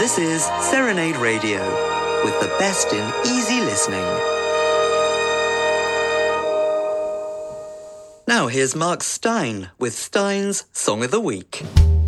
This is Serenade Radio, with the best in easy listening. Now here's Mark Stein with Stein's Song of the Week.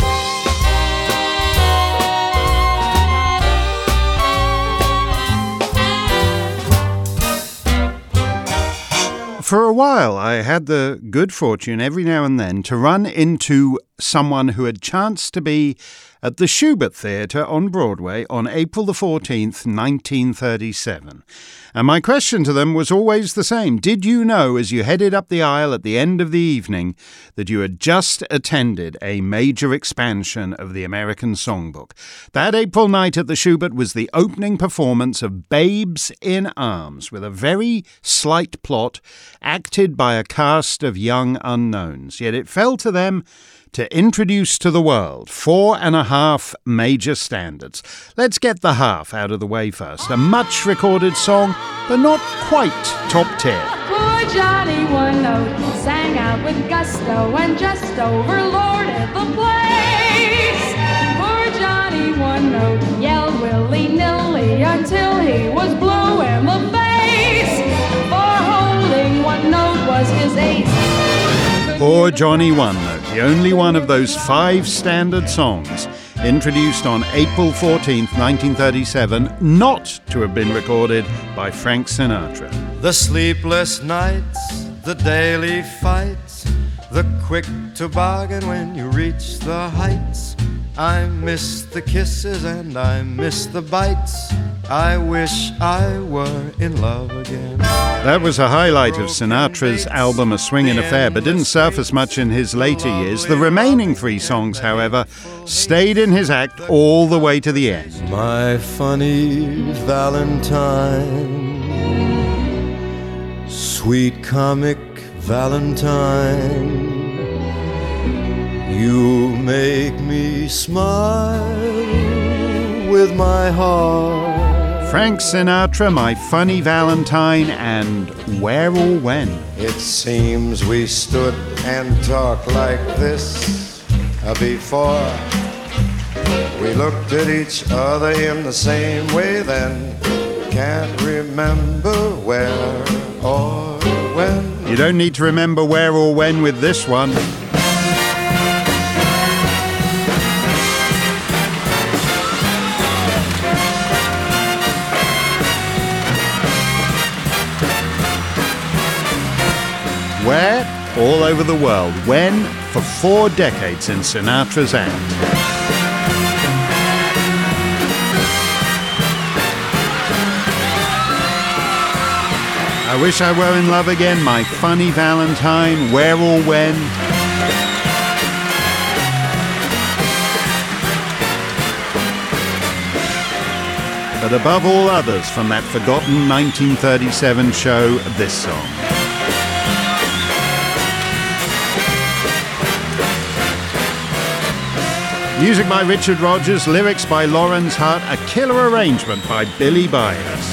For a while, I had the good fortune every now and then to run into someone who had chanced to be at the Shubert Theatre on Broadway on April the 14th, 1937. And my question to them was always the same. Did you know, as you headed up the aisle at the end of the evening, that you had just attended a major expansion of the American Songbook? That April night at the Shubert was the opening performance of Babes in Arms, with a very slight plot, acted by a cast of young unknowns. Yet it fell to them to introduce to the world 4.5 major standards. Let's get the half out of the way first. A much recorded song, but not quite top tier. Poor Johnny One Note sang out with gusto and just overlorded the place. Poor Johnny One Note yelled willy-nilly until he was blue in the face. For holding one note was his ace. Poor Johnny One Note, the only one of those 5 standard songs introduced on April 14th, 1937, not to have been recorded by Frank Sinatra. The sleepless nights, the daily fights, the quick toboggan when you reach the heights. I miss the kisses and I miss the bites. I wish I were in love again. That was a highlight of Sinatra's album A Swingin' Affair, but didn't surface much in his later years. The remaining 3 songs, however, stayed in his act all the way to the end. My funny Valentine, sweet comic Valentine, you make me smile with my heart. Frank Sinatra, My Funny Valentine, and Where or When. It seems we stood and talked like this before. We looked at each other in the same way then. Can't remember where or when. You don't need to remember where or when with this one. Where? All over the world. When? For 4 decades in Sinatra's act. I Wish I Were in Love Again, My Funny Valentine, Where or When. But above all others from that forgotten 1937 show, this song. Music by Richard Rodgers, lyrics by Lawrence Hart, a killer arrangement by Billy Byers.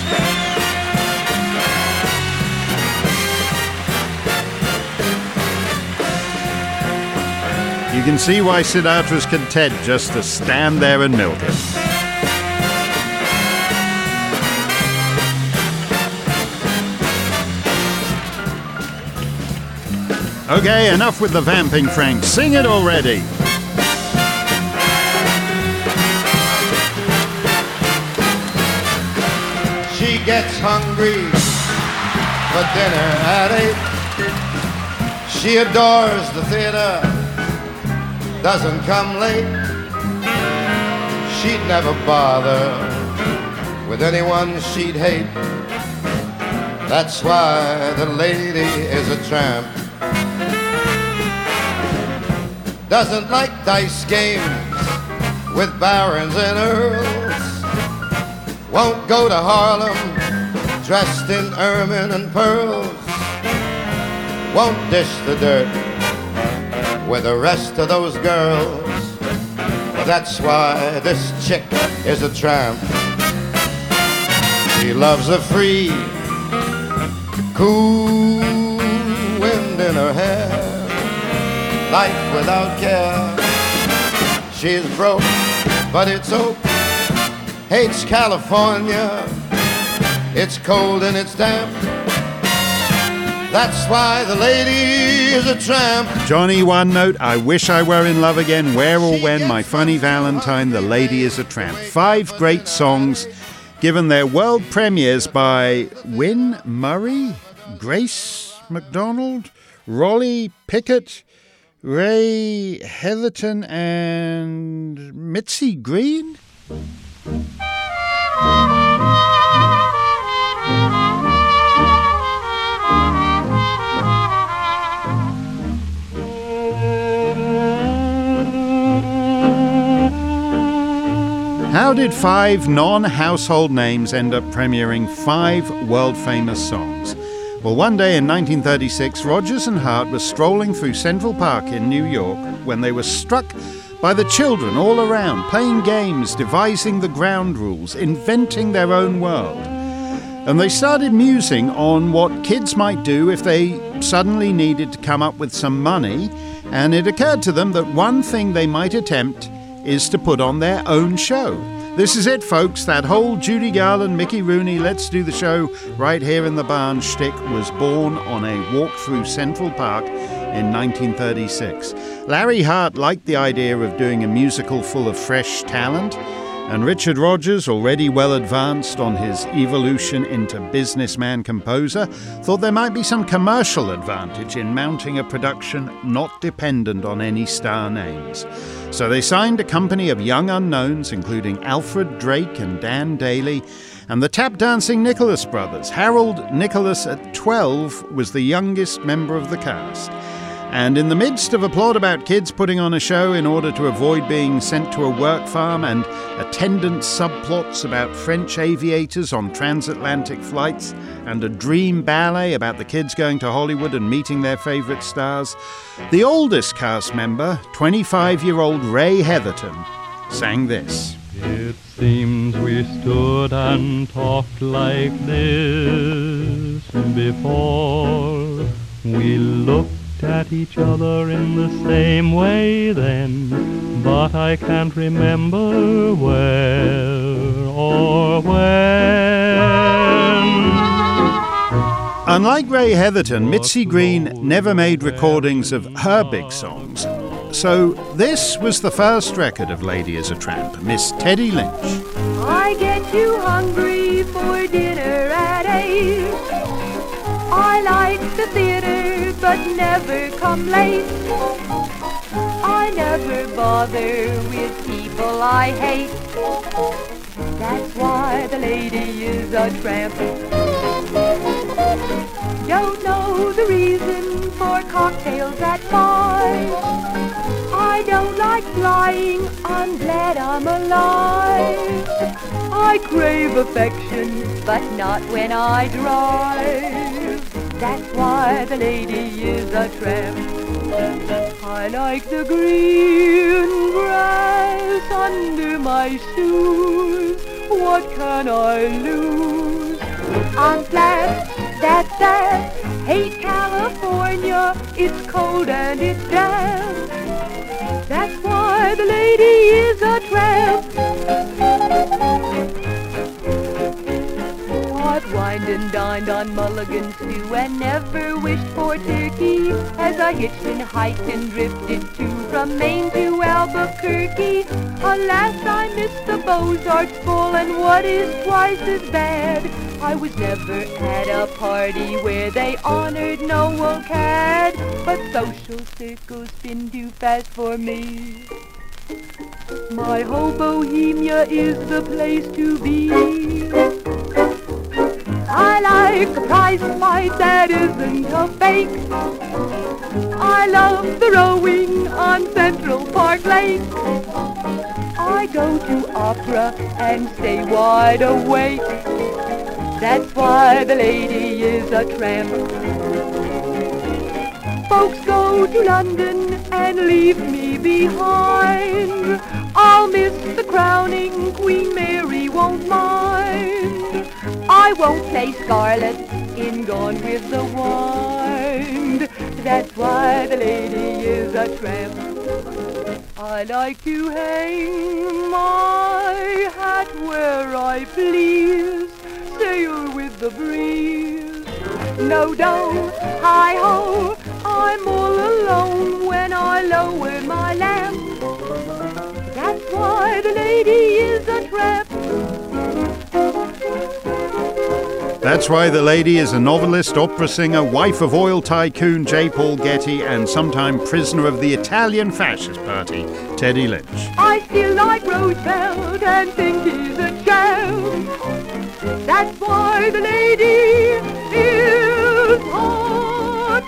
You can see why Sinatra's content just to stand there and milk it. Okay, enough with the vamping, Frank. Sing it already. She gets hungry for dinner at 8. She adores the theater, doesn't come late. She'd never bother with anyone she'd hate. That's why the lady is a tramp. Doesn't like dice games with barons and earls. Won't go to Harlem dressed in ermine and pearls. Won't dish the dirt with the rest of those girls. That's why this chick is a tramp. She loves a free, cool wind in her hair, life without care. She's broke, but it's hope hates California. It's cold and it's damp. That's why the lady is a tramp. Johnny One Note, I Wish I Were in Love Again, Where or When, My Funny Valentine, The Lady is a Tramp. 5 great songs given their world premieres by Win Murray, Grace MacDonald, Rolly Pickett, Ray Heatherton and Mitzi Green. How did 5 non-household names end up premiering 5 world-famous songs? Well, one day in 1936, Rodgers and Hart were strolling through Central Park in New York when they were struck by the children all around, playing games, devising the ground rules, inventing their own world. And they started musing on what kids might do if they suddenly needed to come up with some money, and it occurred to them that one thing they might attempt is to put on their own show. This is it, folks. That whole Judy Garland, Mickey Rooney, let's do the show right here in the barn shtick was born on a walk through Central Park in 1936. Larry Hart liked the idea of doing a musical full of fresh talent, and Richard Rodgers, already well advanced on his evolution into businessman-composer, thought there might be some commercial advantage in mounting a production not dependent on any star names. So they signed a company of young unknowns, including Alfred Drake and Dan Daly, and the tap-dancing Nicholas brothers. Harold Nicholas, at 12, was the youngest member of the cast. And in the midst of a plot about kids putting on a show in order to avoid being sent to a work farm and attendant subplots about French aviators on transatlantic flights and a dream ballet about the kids going to Hollywood and meeting their favorite stars, the oldest cast member, 25-year-old Ray Heatherton, sang this. It seems we stood and talked like this before. We looked at each other in the same way then, but I can't remember where or when. Unlike Ray Heatherton, Mitzi Green never made recordings of her big songs. So this was the first record of Lady is a Tramp, Miss Teddy Lynch. I get too hungry for dinner at 8. I like the theater, but never come late. I never bother with people I hate. That's why the lady is a tramp. Don't know the reason for cocktails at 5. I don't like flying, I'm glad I'm alive. I crave affection, but not when I drive. That's why the lady is a tramp. I like the green grass under my shoes. What can I lose? I'm flat, that's that. Hate California, it's cold and it's damp. That's why the lady is a tramp. I've wined and dined on mulligan stew and never wished for turkey, as I hitched and hiked and drifted too from Maine to Albuquerque. Alas, I missed the Beaux-Arts Bowl, and what is twice as bad, I was never at a party where they honored Noel Cad. But social circles spin too fast for me. My whole Bohemia is the place to be. I like a prize fight that isn't a fake. I love the rowing on Central Park Lake. I go to opera and stay wide awake. That's why the lady is a tramp. Folks go to London and leave me behind. I'll miss the crowning, Queen Mary won't mind. I won't play Scarlet in Gone with the Wind. That's why the lady is a tramp. I like to hang my hat where I please, sail with the breeze. No, don't, hi-ho, I'm all alone when I lower my lamp. That's why the lady is a tramp. That's why the lady is a novelist, opera singer, wife of oil tycoon J. Paul Getty, and sometime prisoner of the Italian Fascist Party, Teddy Lynch. I still like Roosevelt and think he's a champ. That's why the lady is a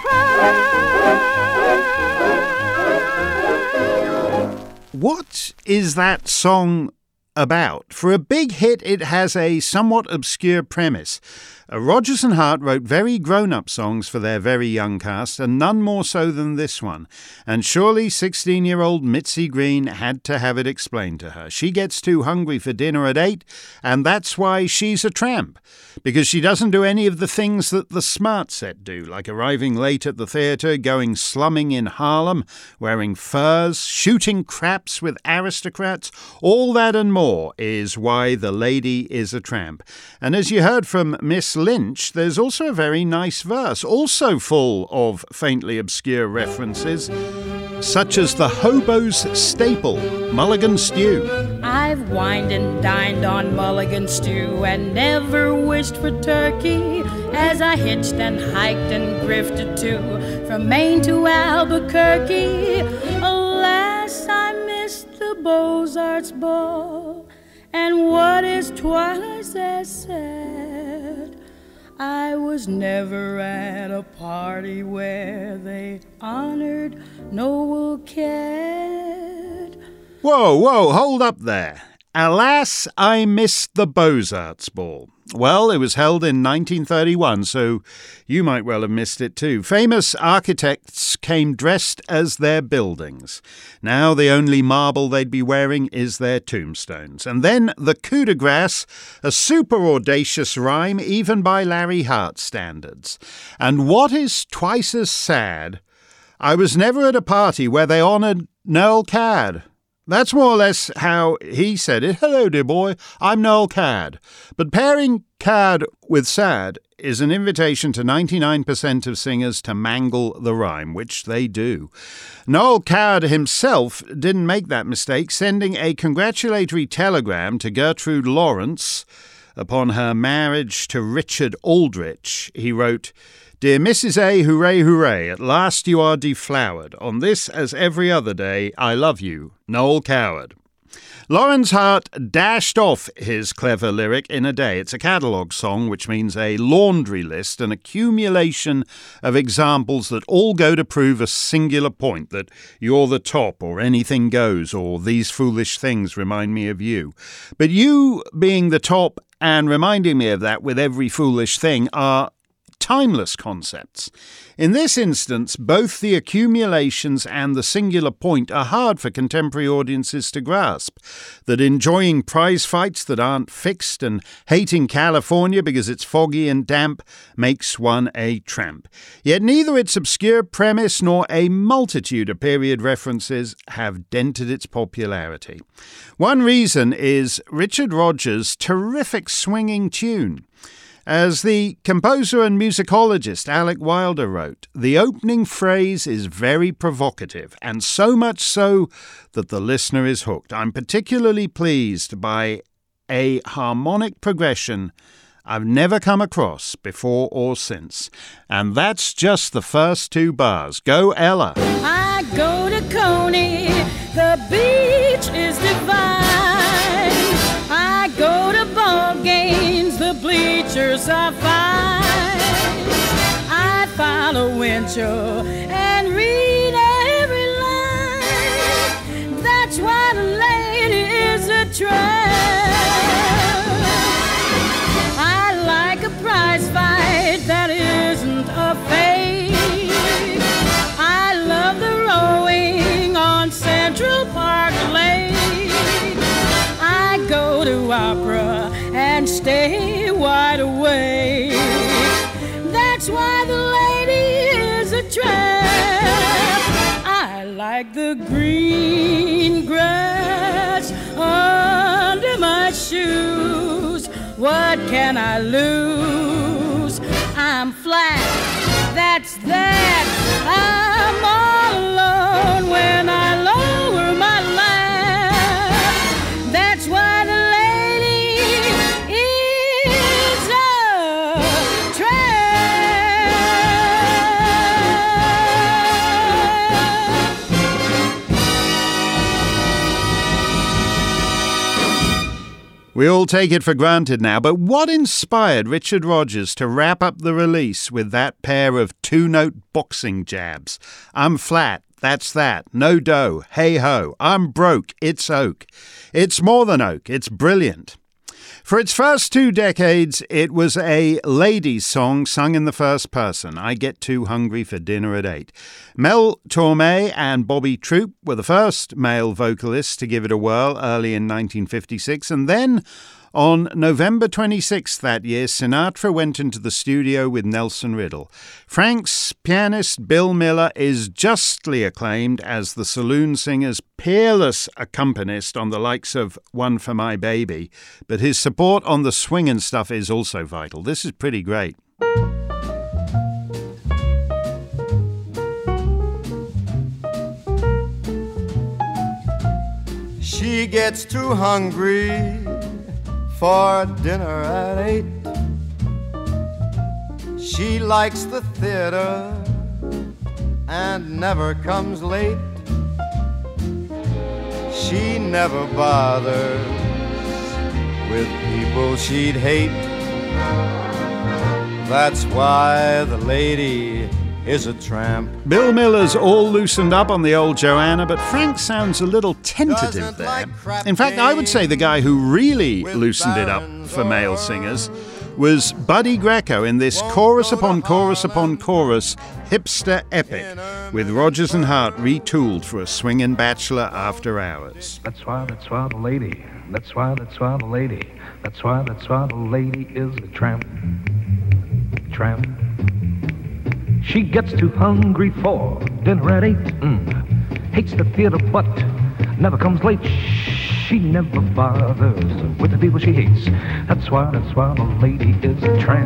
tramp. What is that song about? For a big hit, it has a somewhat obscure premise. Rodgers and Hart wrote very grown-up songs for their very young cast, and none more so than this one. And surely 16-year-old Mitzi Green had to have it explained to her. She gets too hungry for dinner at 8, and that's why she's a tramp. Because she doesn't do any of the things that the smart set do, like arriving late at the theatre, going slumming in Harlem, wearing furs, shooting craps with aristocrats. All that and more is why the lady is a tramp. And as you heard from Miss Lynch, there's also a very nice verse, also full of faintly obscure references, such as the hobo's staple, mulligan stew. I've wined and dined on mulligan stew and never wished for turkey, as I hitched and hiked and grifted too, from Maine to Albuquerque. Alas, I missed the Beaux-Arts ball, and what is twice as sad, I was never at a party where they honored Noel Cad. Whoa, hold up there. Alas, I missed the Beaux-Arts ball. Well, it was held in 1931, so you might well have missed it too. Famous architects came dressed as their buildings. Now the only marble they'd be wearing is their tombstones. And then the coup de grace, a super audacious rhyme even by Larry Hart standards. And what is twice as sad, I was never at a party where they honoured Noel Cad. That's more or less how he said it. Hello, dear boy, I'm Noel Cad. But pairing Cad with sad is an invitation to 99% of singers to mangle the rhyme, which they do. Noel Coward himself didn't make that mistake, sending a congratulatory telegram to Gertrude Lawrence upon her marriage to Richard Aldrich. He wrote, "Dear Mrs. A, hooray, hooray, at last you are deflowered. On this, as every other day, I love you, Noel Coward." Lawrence Hart dashed off his clever lyric in a day. It's a catalogue song, which means a laundry list, an accumulation of examples that all go to prove a singular point, that you're the top, or anything goes, or these foolish things remind me of you. But you being the top and reminding me of that with every foolish thing are timeless concepts. In this instance, both the accumulations and the singular point are hard for contemporary audiences to grasp. That enjoying prize fights that aren't fixed and hating California because it's foggy and damp makes one a tramp. Yet neither its obscure premise nor a multitude of period references have dented its popularity. One reason is Richard Rodgers' terrific swinging tune. As the composer and musicologist Alec Wilder wrote, the opening phrase is very provocative, and so much so that the listener is hooked. I'm particularly pleased by a harmonic progression I've never come across before or since. And that's just the first two bars. Go, Ella. I go to Coney, the beach is divine. I go to ball games, the bleachers are fine. I follow Winchell and read every line. That's why the lady is a tramp. I like a prize fight that isn't a fake. I love the rowing on Central Park Lake. I go to opera and stay wide awake. That's why the lady is a tramp. I like like the green grass under my shoes. What can I lose? I'm flat, that's that. I'm all alone when I lower my laugh. That's why the lady is a We all take it for granted now, but what inspired Richard Rodgers to wrap up the release with that pair of two-note boxing jabs? I'm flat, that's that, no dough, hey-ho, I'm broke, it's oak. It's more than oak, it's brilliant. For its first 2 decades, it was a ladies' song sung in the first person. I get too hungry for dinner at 8. Mel Torme and Bobby Troup were the first male vocalists to give it a whirl early in 1956, and then on November 26th that year, Sinatra went into the studio with Nelson Riddle. Frank's pianist Bill Miller is justly acclaimed as the saloon singer's peerless accompanist on the likes of One for My Baby, but his support on the swingin' stuff is also vital. This is pretty great. She gets too hungry for dinner at 8. She likes the theater and never comes late. She never bothers with people she'd hate. That's why the lady is a tramp. Bill Miller's all loosened up on the old Joanna, but Frank sounds a little tentative there. In fact, I would say the guy who really loosened it up for male singers was Buddy Greco in this chorus upon chorus upon chorus hipster epic, with Rodgers and Hart retooled for a swingin' bachelor after hours. That's why the lady, that's why the lady, that's why the lady is a tramp. Tramp. She gets too hungry for dinner at 8. Hates the theater but never comes late. She never bothers with the people she hates. That's why the lady is a tramp.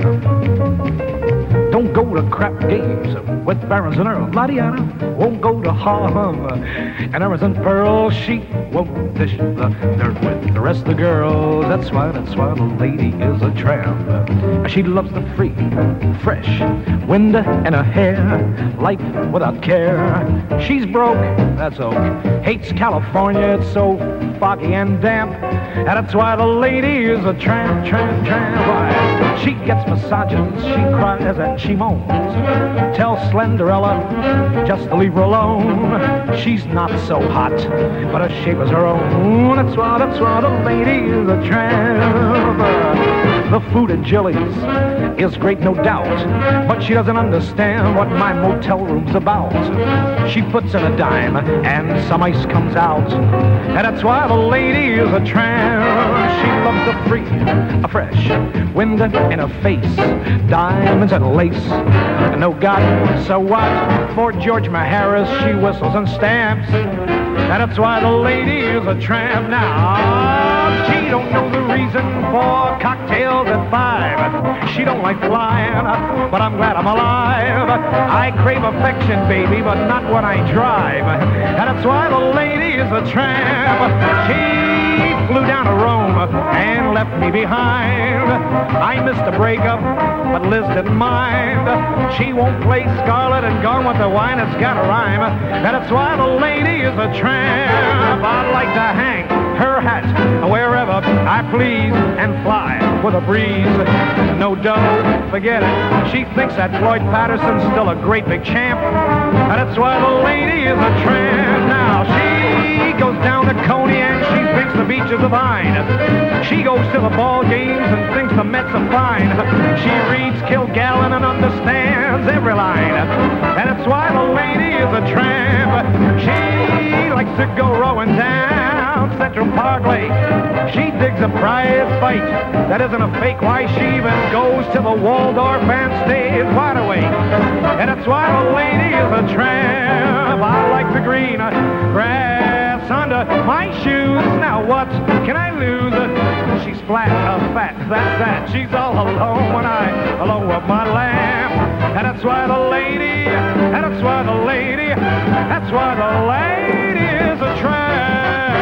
Don't go to crap games with Barons and Earl. La-di-ana won't go to Harlem and Emerson and Pearl. She won't dish the dirt with the rest of the girls. That's why the lady is a tramp. She loves the free, fresh wind in her hair, life without care. She's broke, that's oak. Hates California, it's so foggy and damp. And that's why the lady is a tramp, tramp, tramp. Why? She gets massages, she cries and she moans. Tell Slenderella just to leave her alone. She's not so hot, but her shape is her own. That's why the lady is a tramp. The food at Jilly's is great, no doubt, but she doesn't understand what my motel room's about. She puts in a dime and some ice comes out, and that's why the lady is a tramp. She loves the free, a fresh wind in her face, diamonds and lace. No God, so what? For George Maharis she whistles and stamps, and that's why the lady is a tramp. Now she don't know the reason for cocktails at 5. She don't like flying, but I'm glad I'm alive. I crave affection, baby, but not when I drive, and that's why the lady is a tramp. She flew down to Rome and left me behind. I missed a breakup, but Liz didn't mind. She won't play Scarlet and Gone with the Wine, it's got a rhyme, and that's why the lady is a tramp. I'd like to hang her hat wherever I please and fly with a breeze. No dough, forget it. She thinks that Floyd Patterson's still a great big champ, and that's why the lady is a tramp. Now she goes down to Coney and she thinks the beaches are fine. She goes to the ball games and thinks the Mets are fine. She reads Kilgallen and understands every line, and that's why the lady is a tramp. She likes to go rowing down Central Park Lake. She digs a prize fight that isn't a fake. Why, she even goes to the Waldorf and stays wide awake, and that's why the lady is a tramp. turnip. I like the green grass under my shoes. Now what can I lose? She's flat, fat, that's that. She's all alone when I alone with my lamb. And that's why the lady, is a tramp.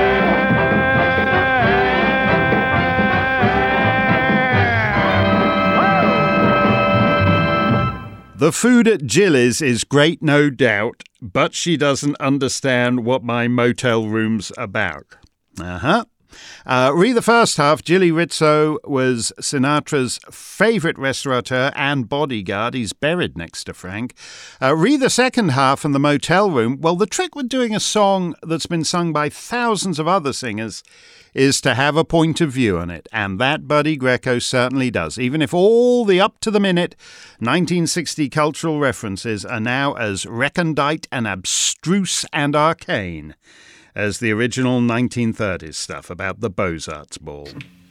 The food at Jilly's is great, no doubt, but she doesn't understand what my motel room's about. Read the first half. Jilly Rizzo was Sinatra's favourite restaurateur and bodyguard. He's buried next to Frank. Read the second half and the motel room. Well, the trick with doing a song that's been sung by thousands of other singers is to have a point of view on it, and that Buddy Greco certainly does, even if all the up-to-the-minute 1960 cultural references are now as recondite and abstruse and arcane as the original 1930s stuff about the Beaux-Arts ball.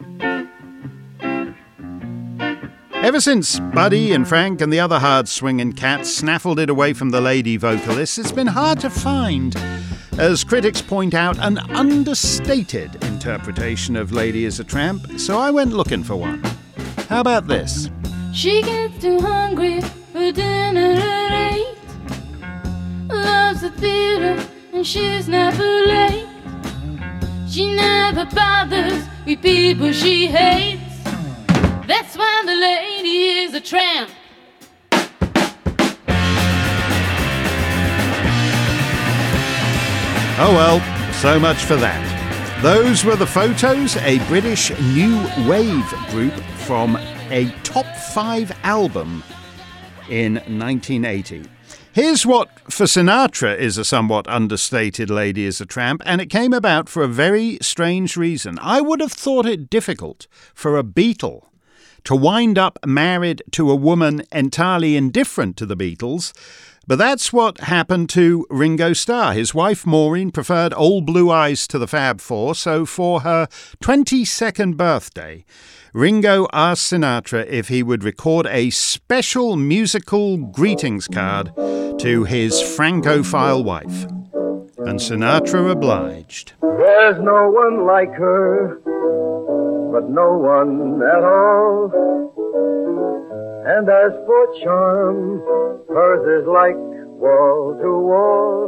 Ever since Buddy and Frank and the other hard-swinging cats snaffled it away from the lady vocalists, it's been hard to find, as critics point out, an understated interpretation of Lady is a Tramp, so I went looking for one. How about this? She gets too hungry for dinner at 8. Loves the theater and she's never late. She never bothers with people she hates. That's why the lady is a tramp. Oh well, so much for that. Those were the Photos, a British new wave group from a top 5 album in 1980. Here's what, for Sinatra, is a somewhat understated Lady is a Tramp, and it came about for a very strange reason. I would have thought it difficult for a Beatle to wind up married to a woman entirely indifferent to the Beatles, but that's what happened to Ringo Starr. His wife Maureen preferred Old Blue Eyes to the Fab Four, so for her 22nd birthday, Ringo asked Sinatra if he would record a special musical greetings card to his Francophile wife. And Sinatra obliged. There's no one like her, but no one at all. And as for charm, hers is like wall to wall.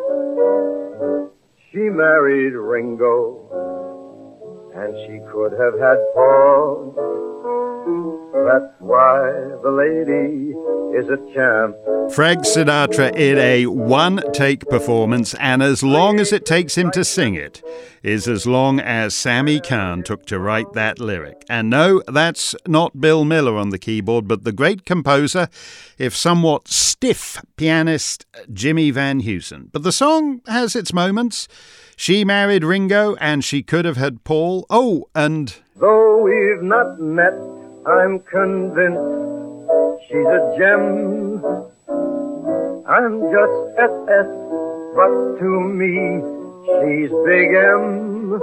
She married Ringo, and she could have had Paul. That's why the lady is a champ. Frank Sinatra in a one-take performance, and as long as it takes him to sing it is as long as Sammy Cahn took to write that lyric. And no, that's not Bill Miller on the keyboard, but the great composer, if somewhat stiff pianist, Jimmy Van Heusen. But the song has its moments. She married Ringo, and she could have had Paul. Oh, and though we've not met, I'm convinced she's a gem. I'm just SS, but to me, she's Big M.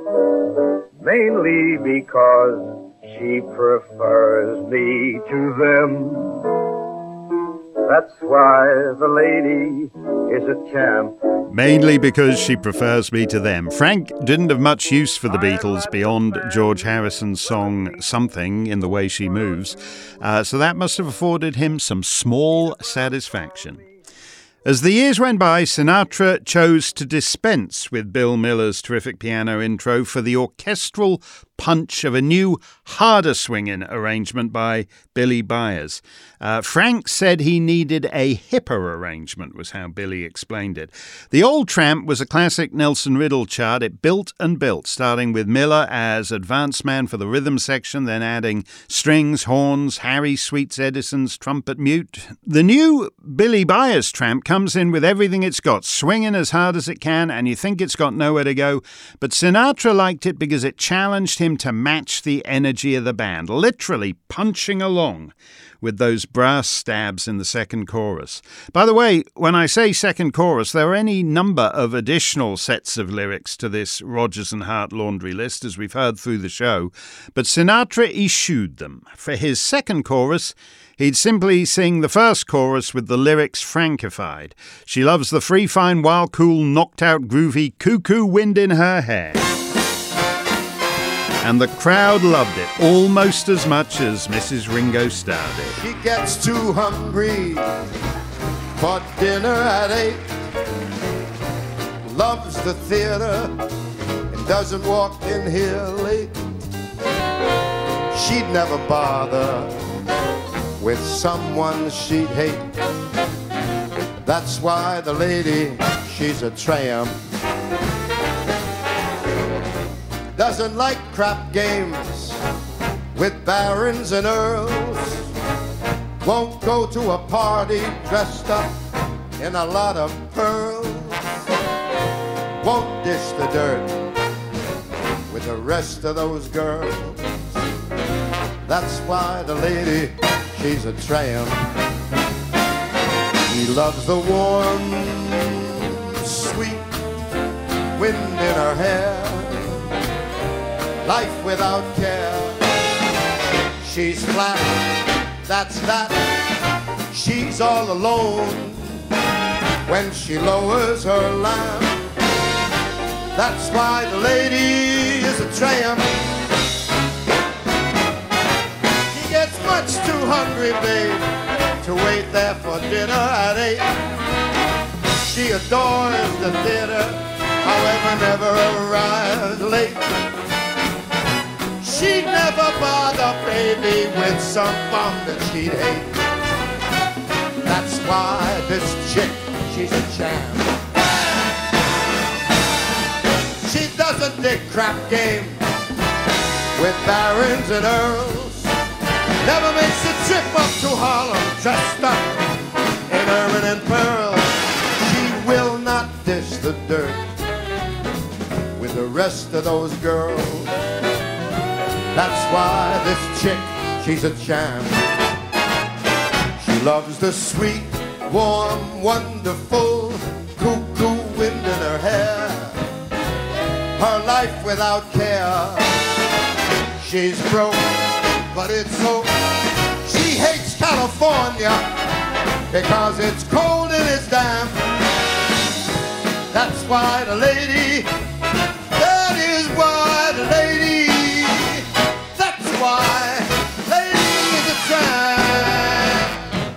Mainly because she prefers me to them. That's why the lady is a champ. Mainly because she prefers me to them. Frank didn't have much use for the Beatles beyond George Harrison's song Something in the Way She Moves, so that must have afforded him some small satisfaction. As the years went by, Sinatra chose to dispense with Bill Miller's terrific piano intro for the orchestral punch of a new, harder swinging arrangement by Billy Byers. Frank said he needed a hipper arrangement, was how Billy explained it. The Old Tramp was a classic Nelson Riddle chart. It built and built, starting with Miller as advance man for the rhythm section, then adding strings, horns, Harry Sweets Edison's trumpet mute. The new Billy Byers Tramp comes in with everything it's got, swinging as hard as it can, and you think it's got nowhere to go. But Sinatra liked it because it challenged him him to match the energy of the band, literally punching along with those brass stabs in the second chorus. By the way, when I say second chorus, there are any number of additional sets of lyrics to this Rodgers and Hart laundry list, as we've heard through the show, but Sinatra eschewed them. For his second chorus, he'd simply sing the first chorus with the lyrics frankified. She loves the free, fine, wild, cool, knocked out, groovy, cuckoo wind in her hair. And the crowd loved it almost as much as Mrs. Ringo Starr did. She gets too hungry for dinner at 8. Loves the theater and doesn't walk in here late. She'd never bother with someone she'd hate. That's why the lady, she's a tramp. Doesn't like crap games with barons and earls. Won't go to a party dressed up in a lot of pearls. Won't dish the dirt with the rest of those girls. That's why the lady, she's a tramp. She loves the warm, sweet wind in her hair. Life without care. She's flat, that's that. She's all alone when she lowers her lamp. That's why the lady is a tramp. She gets much too hungry, babe, to wait there for dinner at 8. She adores the theater, however, never arrives late. She'd never bother, baby, with some bum that she'd hate. That's why this chick, she's a champ. She doesn't dig crap games with barons and earls. Never makes a trip up to Harlem dressed up in ermine and pearls. She will not dish the dirt with the rest of those girls. That's why this chick, she's a champ. She loves the sweet, warm, wonderful, cuckoo wind in her hair. Her life without care. She's broke, but it's so. She hates California because it's cold and it's damp. That's why the lady, that is why the lady, why lady is a tramp.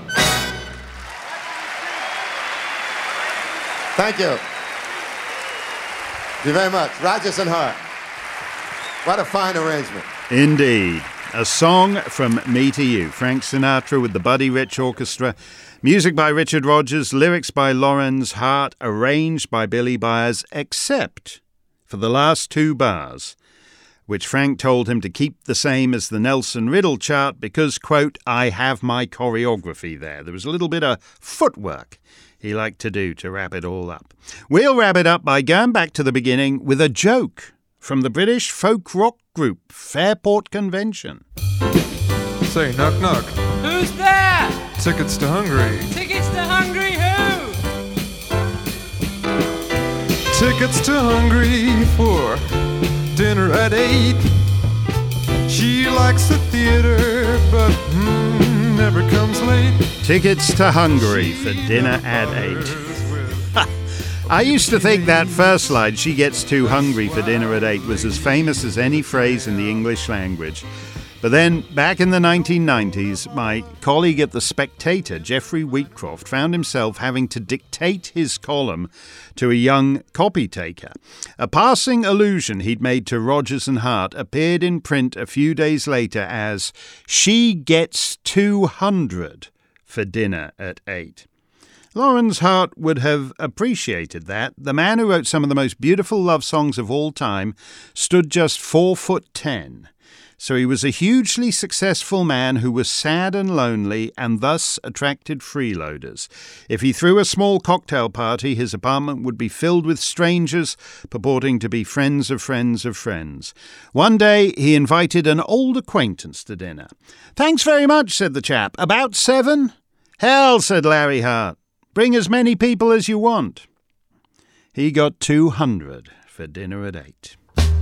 Thank you. Thank you very much. Rodgers and Hart. What a fine arrangement. Indeed. A song from Me to You. Frank Sinatra with the Buddy Rich Orchestra. Music by Richard Rodgers. Lyrics by Lorenz Hart. Arranged by Billy Byers. Except for the last two bars, which Frank told him to keep the same as the Nelson Riddle chart because, quote, I have my choreography there. There was a little bit of footwork he liked to do to wrap it all up. We'll wrap it up by going back to the beginning with a joke from the British folk rock group Fairport Convention. Say, knock, knock. Who's there? Tickets to Hungary. Tickets to Hungary who? Tickets to Hungary for dinner at 8. She likes the theater, but never comes late. Tickets to Hungary for dinner at 8. I used to think that first line, she gets too hungry for dinner at 8, was as famous as any phrase in the English language. But then, back in the 1990s, my colleague at The Spectator, Jeffrey Wheatcroft, found himself having to dictate his column to a young copy taker. A passing allusion he'd made to Rodgers and Hart appeared in print a few days later as, she gets 200 for dinner at 8. Lorenz Hart would have appreciated that. The man who wrote some of the most beautiful love songs of all time stood just 4'10". So he was a hugely successful man who was sad and lonely and thus attracted freeloaders. If he threw a small cocktail party, his apartment would be filled with strangers purporting to be friends of friends of friends. One day he invited an old acquaintance to dinner. "Thanks very much," said the chap. "About 7? "Hell," said Larry Hart. "Bring as many people as you want." He got 200 for dinner at 8.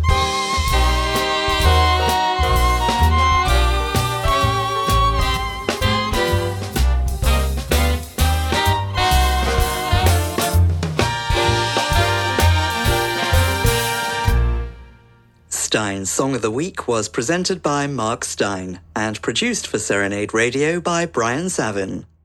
Stein's Song of the Week was presented by Mark Stein and produced for Serenade Radio by Brian Savin.